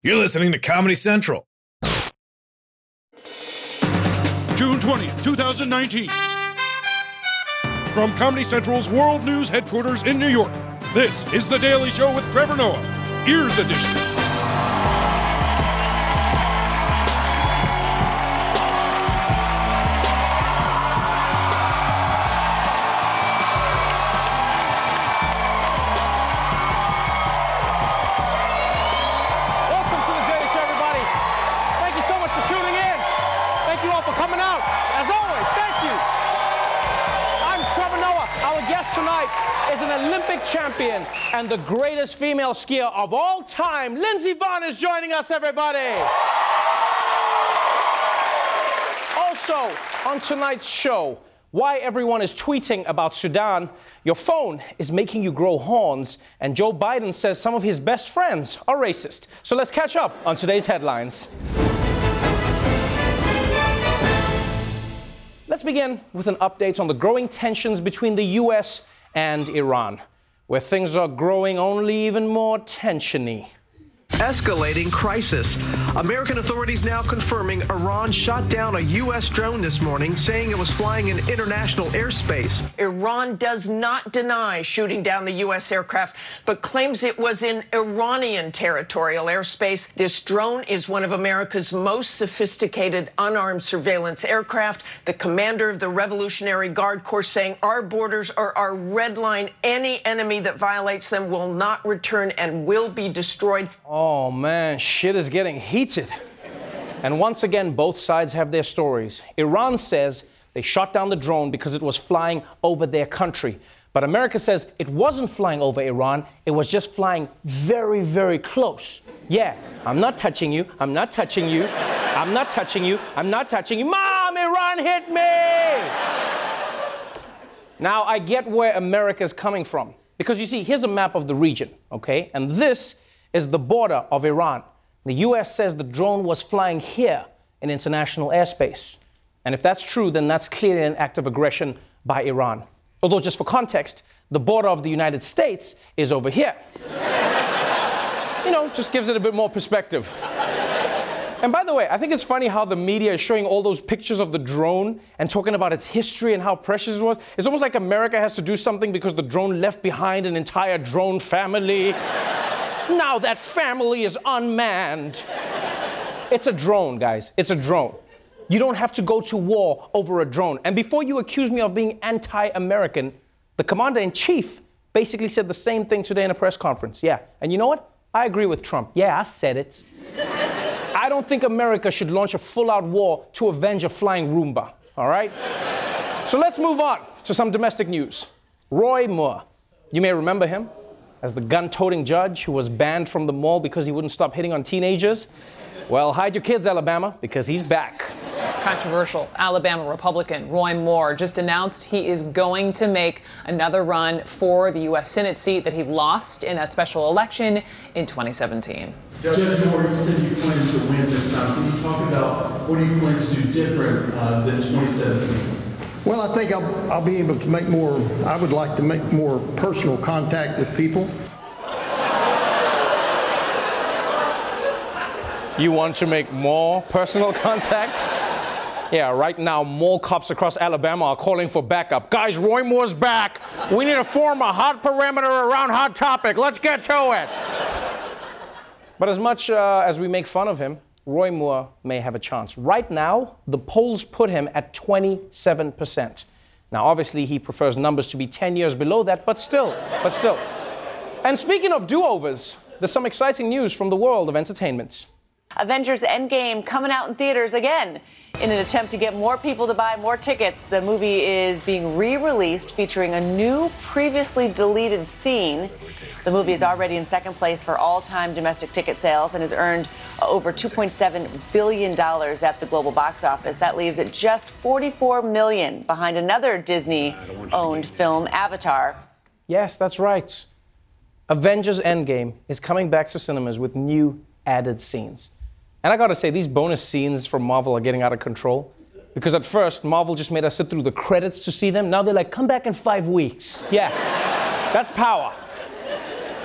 You're listening to Comedy Central. June 20th, 2019. From Comedy Central's World News headquarters in New York, this is The Daily Show with Trevor Noah, Ears Edition. Is an Olympic champion and the greatest female skier of all time. Lindsey Vonn is joining us, everybody. Also, on tonight's show, why everyone is tweeting about Sudan, your phone is making you grow horns, and Joe Biden says some of his best friends are racist. So let's catch up on today's headlines. Let's begin with an update on the growing tensions between the U.S. and Iran, where things are growing only even more tensiony. Escalating crisis. American authorities now confirming Iran shot down a U.S. drone this morning, saying it was flying in international airspace. Iran does not deny shooting down the U.S. aircraft, but claims it was in Iranian territorial airspace. This drone is one of America's most sophisticated unarmed surveillance aircraft. The commander of the Revolutionary Guard Corps saying our borders are our red line. Any enemy that violates them will not return and will be destroyed. Oh man, shit is getting heated. And once again, both sides have their stories. Iran says they shot down the drone because it was flying over their country. But America says it wasn't flying over Iran, it was just flying very, very close. Yeah, I'm not touching you, I'm not touching you, I'm not touching you, I'm not touching you. Mom, Iran hit me! Now, I get where America's coming from. Because you see, here's a map of the region, okay? And this is the border of Iran. The U.S. says the drone was flying here in international airspace. And if that's true, then that's clearly an act of aggression by Iran. Although, just for context, the border of the United States is over here. You know, just gives it a bit more perspective. And by the way, I think it's funny how the media is showing all those pictures of the drone and talking about its history and how precious it was. It's almost like America has to do something because the drone left behind an entire drone family. Now that family is unmanned. It's a drone, guys. It's a drone. You don't have to go to war over a drone. And before you accuse me of being anti-American, the commander-in-chief basically said the same thing today in a press conference. Yeah. And you know what? I agree with Trump. Yeah, I said it. I don't think America should launch a full-out war to avenge a flying Roomba. All right? So let's move on to some domestic news. Roy Moore. You may remember him as the gun-toting judge who was banned from the mall because he wouldn't stop hitting on teenagers. Well, hide your kids, Alabama, because he's back. Controversial Alabama Republican Roy Moore just announced he is going to make another run for the U.S. Senate seat that he lost in that special election in 2017. Judge Moore, you said you plan to win this time. Can you talk about what do you plan to do different than 2017? Well, I think I'll be able to make more, I would like to make more personal contact with people. You want to make more personal contact? Yeah, right now, mall cops across Alabama are calling for backup. Guys, Roy Moore's back. We need to form a hot perimeter around Hot Topic. Let's get to it. But as much as we make fun of him, Roy Moore may have a chance. Right now, the polls put him at 27%. Now, obviously, he prefers numbers to be 10 years below that, but still. And speaking of do-overs, there's some exciting news from the world of entertainment. Avengers Endgame coming out in theaters again. In an attempt to get more people to buy more tickets, the movie is being re-released featuring a new, previously deleted scene. The movie is already in second place for all-time domestic ticket sales and has earned over $2.7 billion at the global box office. That leaves it just $44 million behind another Disney-owned film, Avatar. Yes, that's right. Avengers Endgame is coming back to cinemas with new added scenes. And I gotta say, these bonus scenes from Marvel are getting out of control. Because at first, Marvel just made us sit through the credits to see them. Now they're like, come back in 5 weeks. Yeah, that's power.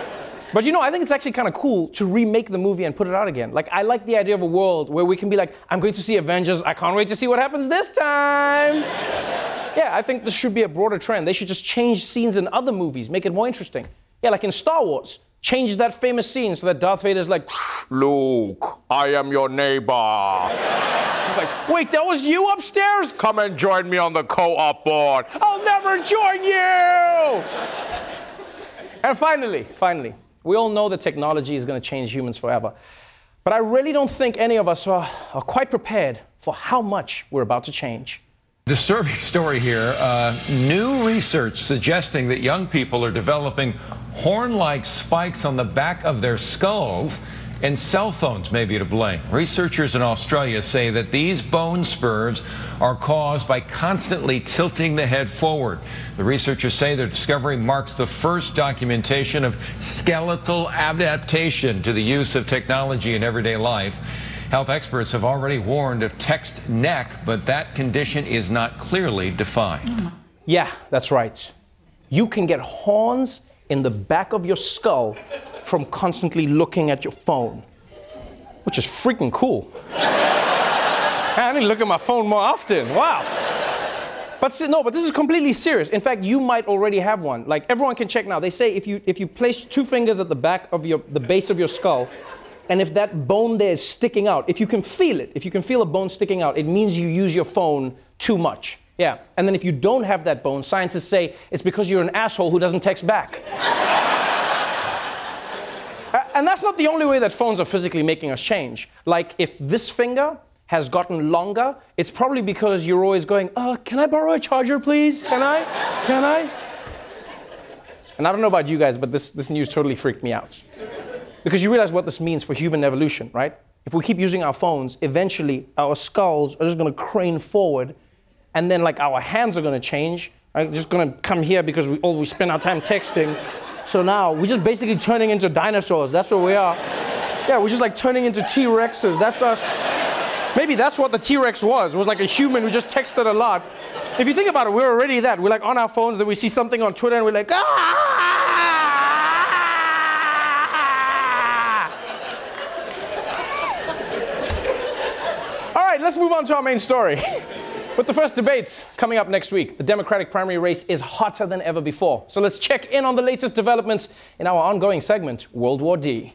But you know, I think it's actually kind of cool to remake the movie and put it out again. Like, I like the idea of a world where we can be like, I'm going to see Avengers, I can't wait to see what happens this time. Yeah, I think this should be a broader trend. They should just change scenes in other movies, make it more interesting. Yeah, like in Star Wars, change that famous scene so that Darth Vader's like, Luke, I am your neighbor. He's like, wait, that was you upstairs? Come and join me on the co-op board. I'll never join you! And finally, we all know that technology is going to change humans forever. But I really don't think any of us are quite prepared for how much we're about to change. Disturbing story here. New research suggesting that young people are developing horn-like spikes on the back of their skulls, and cell phones may be to blame. Researchers in Australia say that these bone spurs are caused by constantly tilting the head forward. The researchers say their discovery marks the first documentation of skeletal adaptation to the use of technology in everyday life. Health experts have already warned of text neck, but that condition is not clearly defined. Yeah, that's right. You can get horns in the back of your skull from constantly looking at your phone, which is freaking cool. I need to look at my phone more often. Wow. But this is completely serious. In fact, you might already have one. Like, everyone can check now. They say if you place 2 fingers at the back of the base of your skull, and if that bone there is sticking out, if you can feel it, if you can feel a bone sticking out, it means you use your phone too much. Yeah. And then if you don't have that bone, scientists say it's because you're an asshole who doesn't text back. And that's not the only way that phones are physically making us change. Like, if this finger has gotten longer, it's probably because you're always going, can I borrow a charger, please? Can I? And I don't know about you guys, but this news totally freaked me out. Because you realize what this means for human evolution, right? If we keep using our phones, eventually our skulls are just gonna crane forward, and then like our hands are gonna change, right? Just gonna come here because we always spend our time texting. So now we're just basically turning into dinosaurs. That's what we are. Yeah, we're just like turning into T-Rexes. That's us. Maybe that's what the T-Rex was. It was like a human who just texted a lot. If you think about it, we're already that. We're like on our phones, then we see something on Twitter and we're like, All right, let's move on to our main story. With the first debates coming up next week, the Democratic primary race is hotter than ever before. So let's check in on the latest developments in our ongoing segment, World War D.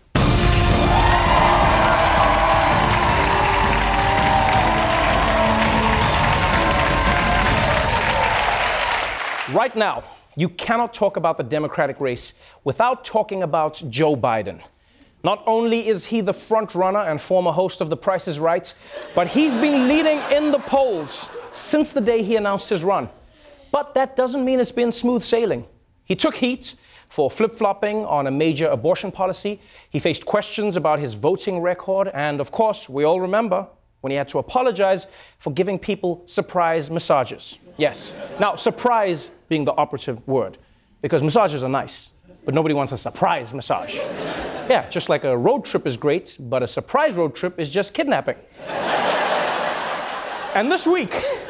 Right now, you cannot talk about the Democratic race without talking about Joe Biden. Not only is he the front runner and former host of The Price is Right, but he's been leading in the polls since the day he announced his run. But that doesn't mean it's been smooth sailing. He took heat for flip-flopping on a major abortion policy. He faced questions about his voting record. And of course, we all remember when he had to apologize for giving people surprise massages. Yes. Now, surprise being the operative word, because massages are nice, but nobody wants a surprise massage. Yeah, just like a road trip is great, but a surprise road trip is just kidnapping. And this week,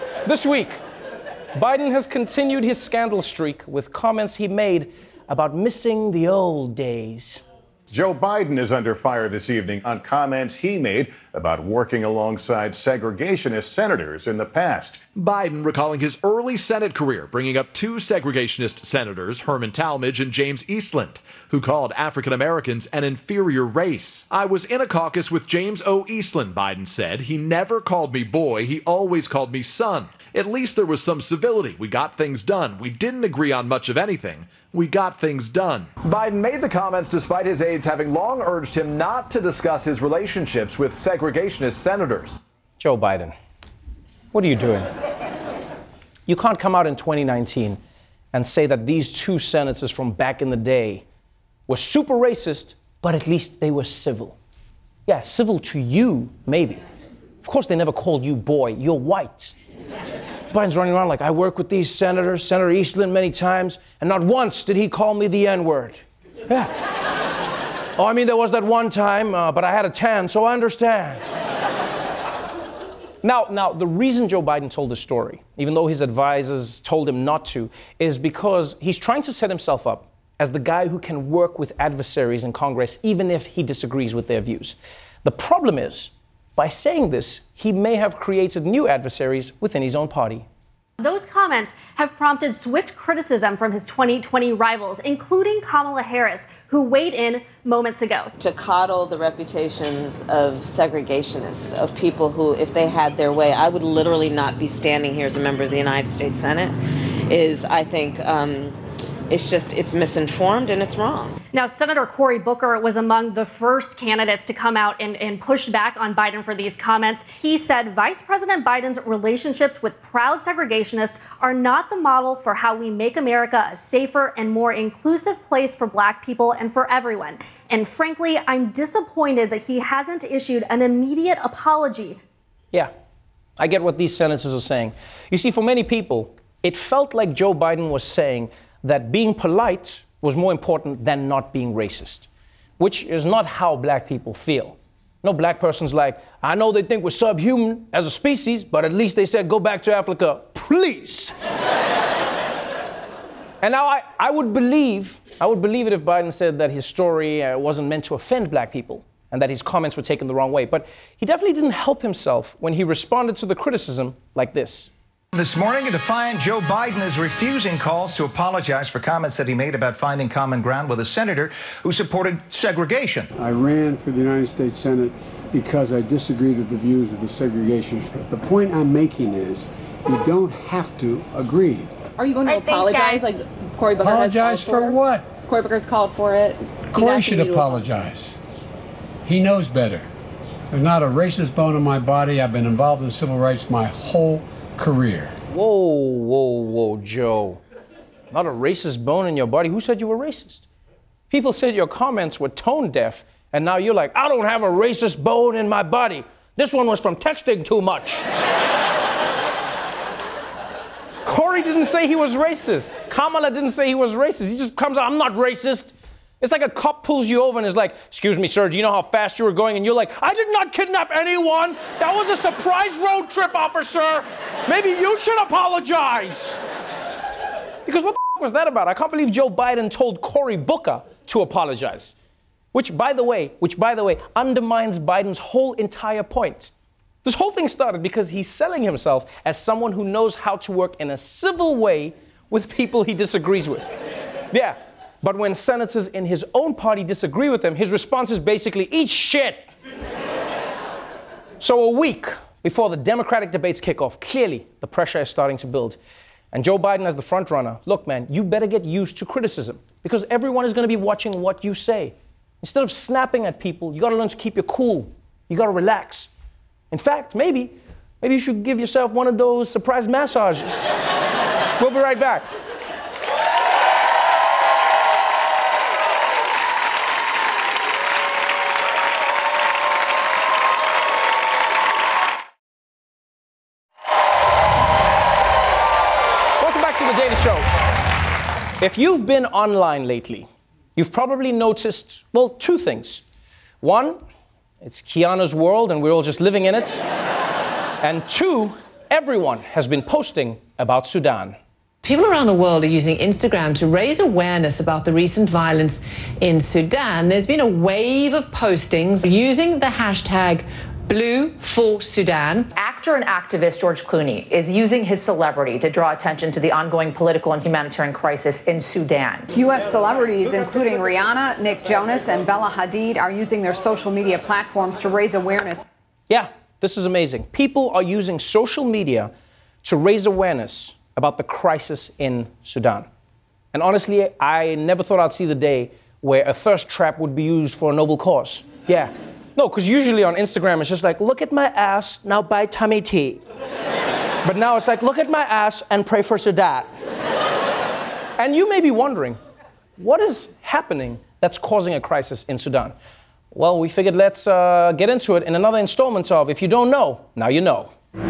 Biden has continued his scandal streak with comments he made about missing the old days. Joe Biden is under fire this evening on comments he made about working alongside segregationist senators in the past. Biden recalling his early Senate career, bringing up 2 segregationist senators, Herman Talmadge and James Eastland, who called African Americans an inferior race. I was in a caucus with James O. Eastland, Biden said. He never called me boy, he always called me son. At least there was some civility. We got things done. We didn't agree on much of anything. We got things done. Biden made the comments despite his aides having long urged him not to discuss his relationships with segregationist senators. Joe Biden, what are you doing? You can't come out in 2019 and say that these 2 senators from back in the day were super racist, but at least they were civil. Yeah, civil to you, maybe. Of course, they never called you boy. You're white. Biden's running around like, I work with these senators, Senator Eastland many times, and not once did he call me the N-word. Yeah. Oh, I mean, there was that one time, but I had a tan, so I understand. Now, the reason Joe Biden told this story, even though his advisors told him not to, is because he's trying to set himself up as the guy who can work with adversaries in Congress even if he disagrees with their views. The problem is, by saying this, he may have created new adversaries within his own party. Those comments have prompted swift criticism from his 2020 rivals, including Kamala Harris, who weighed in moments ago. To coddle the reputations of segregationists, of people who, if they had their way, I would literally not be standing here as a member of the United States Senate, is, I think, it's misinformed and it's wrong. Now, Senator Cory Booker was among the first candidates to come out and push back on Biden for these comments. He said Vice President Biden's relationships with proud segregationists are not the model for how we make America a safer and more inclusive place for Black people and for everyone. And frankly, I'm disappointed that he hasn't issued an immediate apology. Yeah, I get what these senators are saying. You see, for many people, it felt like Joe Biden was saying that being polite was more important than not being racist, which is not how Black people feel. No Black person's like, I know they think we're subhuman as a species, but at least they said go back to Africa, please. And now I would believe it if Biden said that his story wasn't meant to offend Black people and that his comments were taken the wrong way. But he definitely didn't help himself when he responded to the criticism like this. This morning, a defiant Joe Biden is refusing calls to apologize for comments that he made about finding common ground with a senator who supported segregation. I ran for the United States Senate because I disagreed with the views of the segregationists. The point I'm making is you don't have to agree. Are you going to apologize like Cory Booker Apologize has called for what? Cory Booker's called for it. Cory should apologize. He knows better. There's not a racist bone in my body. I've been involved in civil rights my whole career. Whoa, Joe. Not a racist bone in your body. Who said you were racist? People said your comments were tone deaf, and now you're like, I don't have a racist bone in my body. This one was from texting too much. Cory didn't say he was racist. Kamala didn't say he was racist. He just comes out, I'm not racist. It's like a cop pulls you over and is like, excuse me, sir, do you know how fast you were going? And you're like, I did not kidnap anyone. That was a surprise road trip, officer. Maybe you should apologize. Because what the f- was that about? I can't believe Joe Biden told Cory Booker to apologize. Which, by the way, undermines Biden's whole entire point. This whole thing started because he's selling himself as someone who knows how to work in a civil way with people he disagrees with. Yeah. But when senators in his own party disagree with him, his response is basically, eat shit. So a week before the Democratic debates kick off, clearly the pressure is starting to build. And Joe Biden as the front runner, look, man, you better get used to criticism because everyone is going to be watching what you say. Instead of snapping at people, you got to learn to keep your cool. You got to relax. In fact, maybe you should give yourself one of those surprise massages. We'll be right back. If you've been online lately, you've probably noticed, well, two things. One, it's Keanu's world and we're all just living in it. And two, everyone has been posting about Sudan. People around the world are using Instagram to raise awareness about the recent violence in Sudan. There's been a wave of postings using the hashtag #BlueForSudan. Actor and activist George Clooney is using his celebrity to draw attention to the ongoing political and humanitarian crisis in Sudan. U.S. celebrities, including Rihanna, Nick Jonas, and Bella Hadid, are using their social media platforms to raise awareness. Yeah, this is amazing. People are using social media to raise awareness about the crisis in Sudan. And honestly, I never thought I'd see the day where a thirst trap would be used for a noble cause. Yeah. No, because usually on Instagram, it's just like, look at my ass, now buy tummy tea. But now it's like, look at my ass and pray for Sudan. And you may be wondering, what is happening that's causing a crisis in Sudan? Well, we figured let's get into it in another installment of If You Don't Know, Now You Know.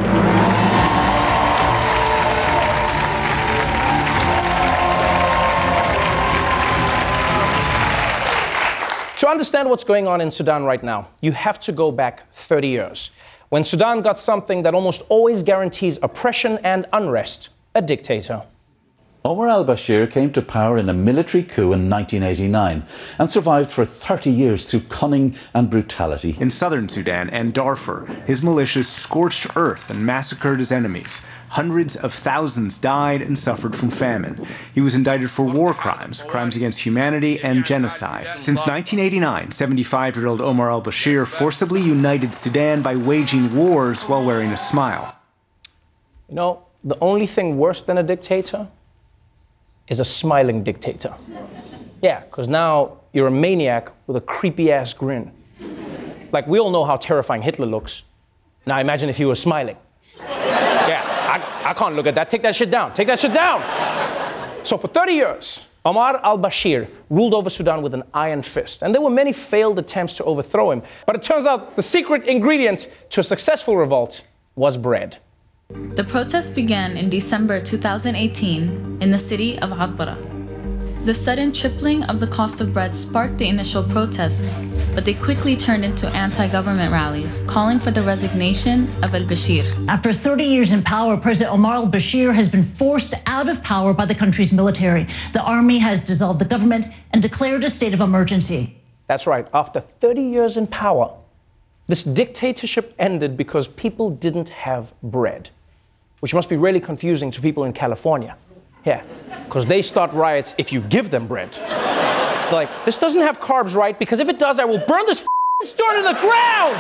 To understand what's going on in Sudan right now, you have to go back 30 years, when Sudan got something that almost always guarantees oppression and unrest, a dictator. Omar al-Bashir came to power in a military coup in 1989 and survived for 30 years through cunning and brutality. In southern Sudan and Darfur, his militias scorched earth and massacred his enemies. Hundreds of thousands died and suffered from famine. He was indicted for war crimes, crimes against humanity, and genocide. Since 1989, 75-year-old Omar al-Bashir forcibly united Sudan by waging wars while wearing a smile. You know, the only thing worse than a dictator is a smiling dictator. Yeah, because now you're a maniac with a creepy-ass grin. Like, we all know how terrifying Hitler looks. Now imagine if he was smiling. Yeah, I can't look at that. Take that shit down. Take that shit down! So for 30 years, Omar al-Bashir ruled over Sudan with an iron fist. And there were many failed attempts to overthrow him. But it turns out the secret ingredient to a successful revolt was bread. The protests began in December 2018 in the city of Atbara. The sudden tripling of the cost of bread sparked the initial protests, but they quickly turned into anti-government rallies, calling for the resignation of al-Bashir. After 30 years in power, President Omar al-Bashir has been forced out of power by the country's military. The army has dissolved the government and declared a state of emergency. That's right. After 30 years in power, this dictatorship ended because people didn't have bread, which must be really confusing to people in California. Yeah, because they start riots if you give them bread. Like, this doesn't have carbs, right? Because if it does, I will burn this store to the ground!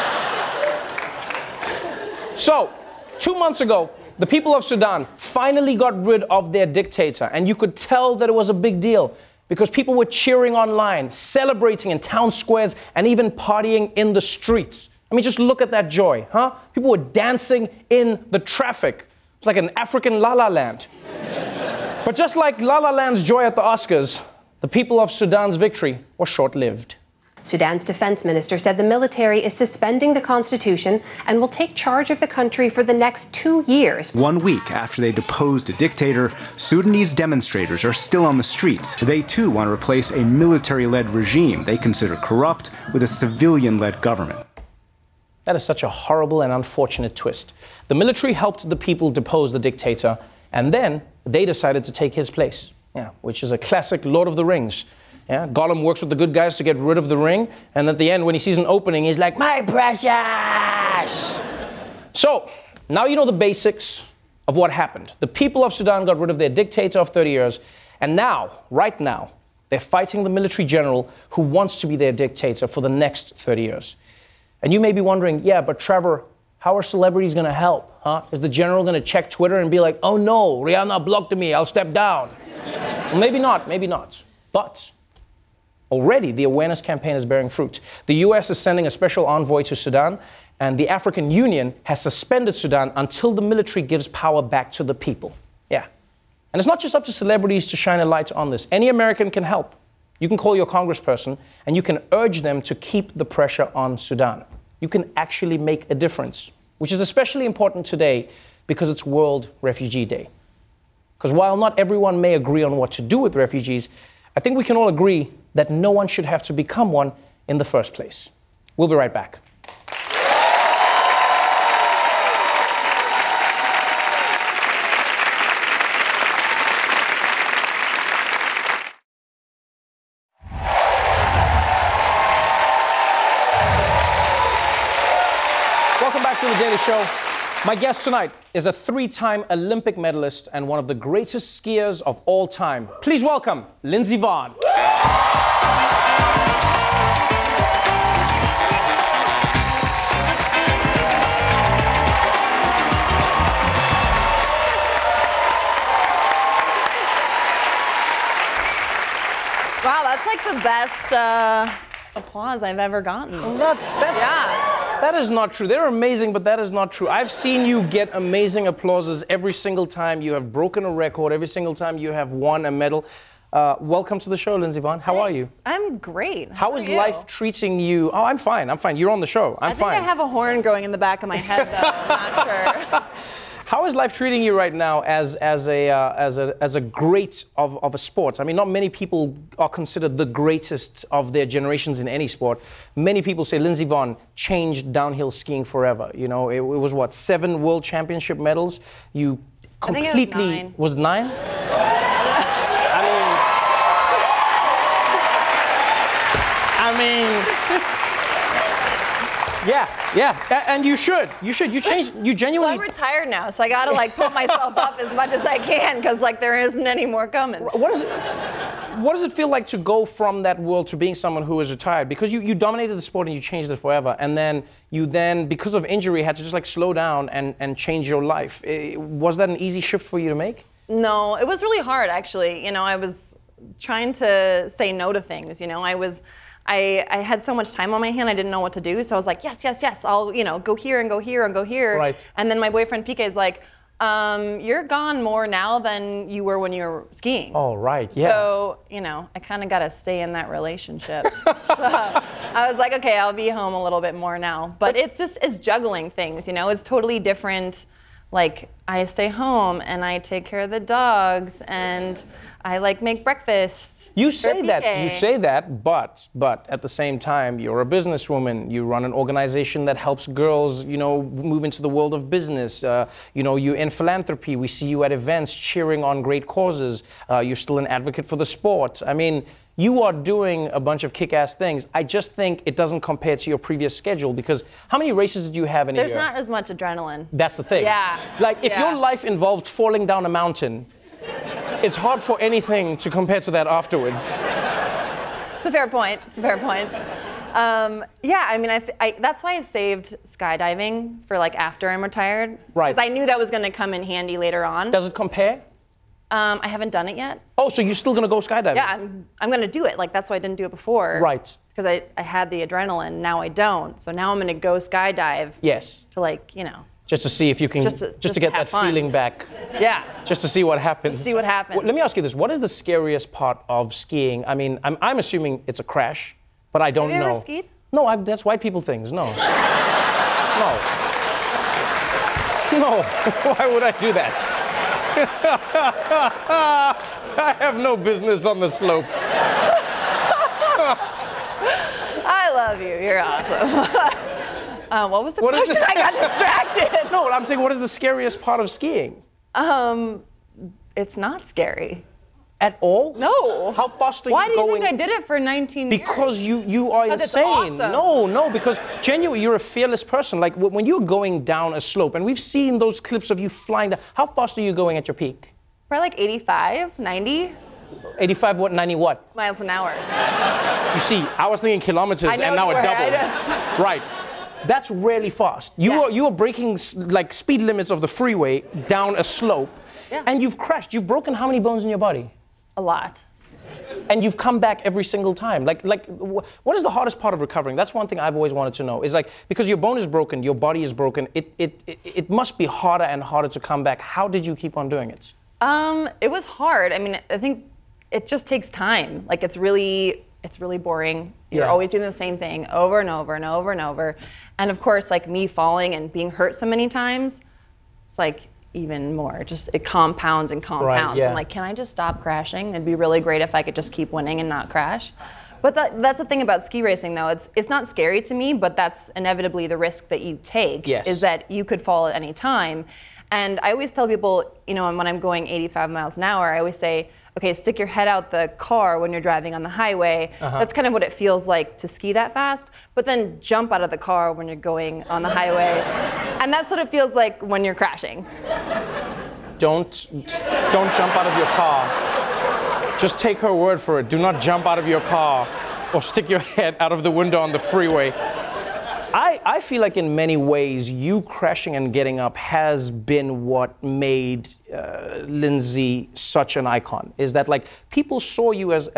So, 2 months ago, the people of Sudan finally got rid of their dictator, and you could tell that it was a big deal because people were cheering online, celebrating in town squares, and even partying in the streets. I mean, just look at that joy, huh? People were dancing in the traffic. It's like an African La La Land. But just like La La Land's joy at the Oscars, the people of Sudan's victory was short-lived. Sudan's defense minister said the military is suspending the constitution and will take charge of the country for the next 2 years. 1 week after they deposed a dictator, Sudanese demonstrators are still on the streets. They too want to replace a military-led regime they consider corrupt with a civilian-led government. That is such a horrible and unfortunate twist. The military helped the people depose the dictator, and then they decided to take his place. Yeah, which is a classic Lord of the Rings. Yeah, Gollum works with the good guys to get rid of the ring, and at the end, when he sees an opening, he's like, "My precious!" So, now you know the basics of what happened. The people of Sudan got rid of their dictator of 30 years, and now, right now, they're fighting the military general who wants to be their dictator for the next 30 years. And you may be wondering, yeah, but Trevor, how are celebrities going to help? Huh? Is the general going to check Twitter and be like, "Oh no, Rihanna blocked me, I'll step down"? Well, maybe not, maybe not. But already the awareness campaign is bearing fruit. The US is sending a special envoy to Sudan, and the African Union has suspended Sudan until the military gives power back to the people. Yeah. And it's not just up to celebrities to shine a light on this. Any American can help. You can call your congressperson and you can urge them to keep the pressure on Sudan. You can actually make a difference, which is especially important today because it's World Refugee Day. Because while not everyone may agree on what to do with refugees, I think we can all agree that no one should have to become one in the first place. We'll be right back. Welcome back to The Daily Show. My guest tonight is a 3-time Olympic medalist and one of the greatest skiers of all time. Please welcome Lindsey Vonn. Wow, that's like the best applause I've ever gotten. Well, that is not true. They're amazing, but that is not true. I've seen you get amazing applauses every single time you have broken a record, every single time you have won a medal. Welcome to the show, Lindsey Vonn. How are you? I'm great. How is life treating you? Oh, I'm fine. I'm fine. You're on the show. I'm fine. I think I have a horn growing in the back of my head, though. I'm not sure. How is life treating you right now as a great of a sport? I mean, not many people are considered the greatest of their generations in any sport. Many people say Lindsey Vonn changed downhill skiing forever. You know, it was what, 7 world championship medals? You completely I think it was 9. Was 9? Yeah, and you should. You genuinely. Well, I'm retired now, so I gotta like pump myself up as much as I can, because like there isn't any more coming. What does it feel like to go from that world to being someone who is retired? Because you dominated the sport and you changed it forever, and then you because of injury, had to just like slow down and change your life. Was that an easy shift for you to make? No, it was really hard actually. You know, I was trying to say no to things. You know, I had so much time on my hand, I didn't know what to do. So I was like, yes, I'll, go here and go here and go here. Right. And then my boyfriend PK is like, you're gone more now than you were when you were skiing. Oh, right, yeah. So, I kind of got to stay in that relationship. So I was like, okay, I'll be home a little bit more now. But it's juggling things, it's totally different. Like, I stay home and I take care of the dogs and I make breakfast. You say that, but at the same time, you're a businesswoman. You run an organization that helps girls, move into the world of business. You're in philanthropy. We see you at events cheering on great causes. You're still an advocate for the sport. I mean, you are doing a bunch of kick-ass things. I just think it doesn't compare to your previous schedule, because how many races did you have in a year? There's not as much adrenaline. That's the thing. Yeah. If your life involved falling down a mountain, it's hard for anything to compare to that afterwards. It's a fair point. That's why I saved skydiving for after I'm retired. Right. Because I knew that was going to come in handy later on. Does it compare? I haven't done it yet. Oh, so you're still going to go skydiving? Yeah, I'm going to do it. That's why I didn't do it before. Right. Because I had the adrenaline. Now I don't. So now I'm going to go skydive. Yes. To just to see if you can, just to get that feeling back. Yeah. Just to see what happens. To see what happens. Let me ask you this. What is the scariest part of skiing? I mean, I'm assuming it's a crash, but I don't know. Have you ever skied? No, that's white people things. No. No. Why would I do that? I have no business on the slopes. I love you. You're awesome. What was the question? I got distracted. No, I'm saying, what is the scariest part of skiing? It's not scary. At all? No. How fast are Why you going? Why do you think I did it for 19 years? Because you are insane. It's awesome. No, because genuinely, you're a fearless person. Like when you're going down a slope, and we've seen those clips of you flying down. How fast are you going at your peak? Probably 85, 90. 85 what, 90 what? Miles an hour. You see, I was thinking kilometers, and now it doubled. Right. That's really fast. You are breaking speed limits of the freeway down a slope, and you've crashed. You've broken how many bones in your body? A lot. And you've come back every single time. What is the hardest part of recovering? That's one thing I've always wanted to know. Is because your bone is broken, your body is broken. It must be harder and harder to come back. How did you keep on doing it? It was hard. I mean, I think it just takes time. It's really boring. You're always doing the same thing over and over and over and over. And of course, me falling and being hurt so many times, it's even more. Just it compounds and compounds. Right, yeah. I'm can I just stop crashing? It'd be really great if I could just keep winning and not crash. But that's the thing about ski racing, though. It's not scary to me, but that's inevitably the risk that you take. Yes. Is that you could fall at any time. And I always tell people, when I'm going 85 miles an hour, I always say, okay, stick your head out the car when you're driving on the highway. Uh-huh. That's kind of what it feels like to ski that fast. But then jump out of the car when you're going on the highway. And that's what it feels like when you're crashing. Don't jump out of your car. Just take her word for it. Do not jump out of your car or stick your head out of the window on the freeway. I feel like in many ways, you crashing and getting up has been what made Lindsay such an icon. Is that people saw you as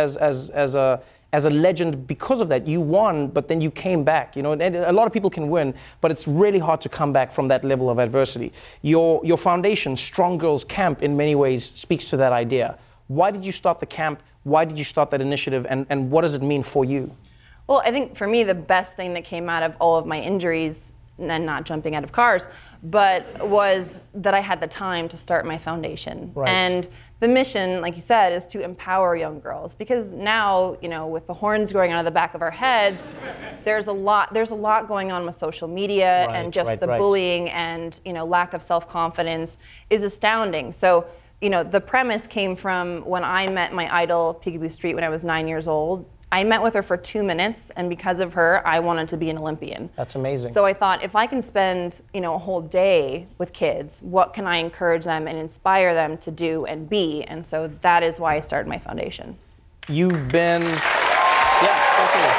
a legend because of that. You won, but then you came back. And a lot of people can win, but it's really hard to come back from that level of adversity. Your foundation, Strong Girls Camp, in many ways speaks to that idea. Why did you start the camp? Why did you start that initiative? And what does it mean for you? Well, I think for me, the best thing that came out of all of my injuries, and not jumping out of cars, but was that I had the time to start my foundation. Right. And the mission, like you said, is to empower young girls. Because now, with the horns growing out of the back of our heads, there's a lot going on with social media, and just the bullying and lack of self-confidence is astounding. So the premise came from when I met my idol, Peekaboo Street, when I was 9 years old. I met with her for 2 minutes, and because of her, I wanted to be an Olympian. That's amazing. So I thought, if I can spend, a whole day with kids, what can I encourage them and inspire them to do and be? And so that is why I started my foundation. You've been, definitely.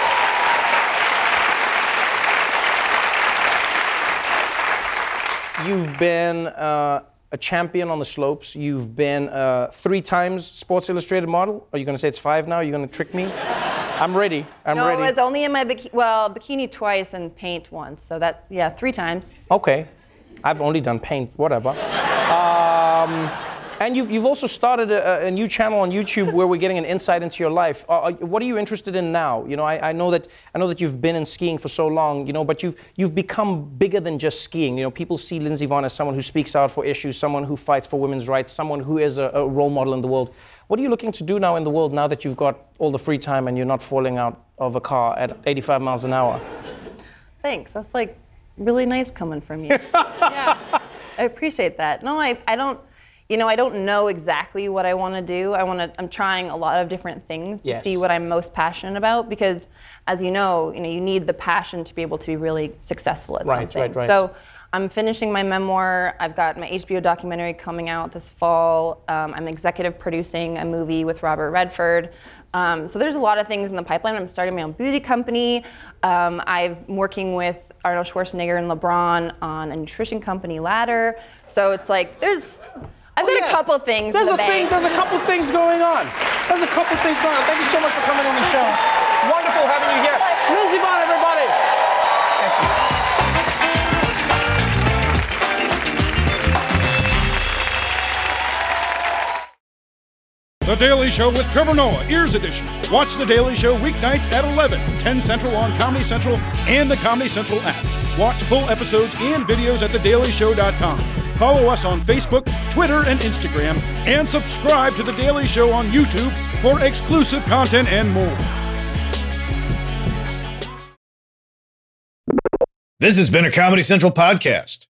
You've been a champion on the slopes. You've been 3 times Sports Illustrated model. Are you going to say it's 5 now? Are you going to trick me? I'm ready. I'm ready. No, it was only in my bikini twice and paint once. So 3 times. Okay. I've only done paint, whatever. And you've also started a new channel on YouTube where we're getting an insight into your life. What are you interested in now? I know that you've been in skiing for so long, but you've become bigger than just skiing. People see Lindsey Vonn as someone who speaks out for issues, someone who fights for women's rights, someone who is a role model in the world. What are you looking to do now in the world, now that you've got all the free time and you're not falling out of a car at 85 miles an hour? Thanks. That's really nice coming from you. Yeah, I appreciate that. No, I don't. I don't know exactly what I want to do. I'm trying a lot of different things to see what I'm most passionate about, because, as you know, you need the passion to be able to be really successful at something. Right. So I'm finishing my memoir. I've got my HBO documentary coming out this fall. I'm executive producing a movie with Robert Redford. So there's a lot of things in the pipeline. I'm starting my own beauty company. I'm working with Arnold Schwarzenegger and LeBron on a nutrition company, Ladder. So it's I've got a couple things in the bank. There's a couple things going on. Thank you so much for coming on the show. Wonderful having you here. Lindsey Vonn, everybody. Thank you. The Daily Show with Trevor Noah, Ears Edition. Watch The Daily Show weeknights at 11, 10 Central on Comedy Central and the Comedy Central app. Watch full episodes and videos at thedailyshow.com. Follow us on Facebook, Twitter, and Instagram, and subscribe to The Daily Show on YouTube for exclusive content and more. This has been a Comedy Central podcast.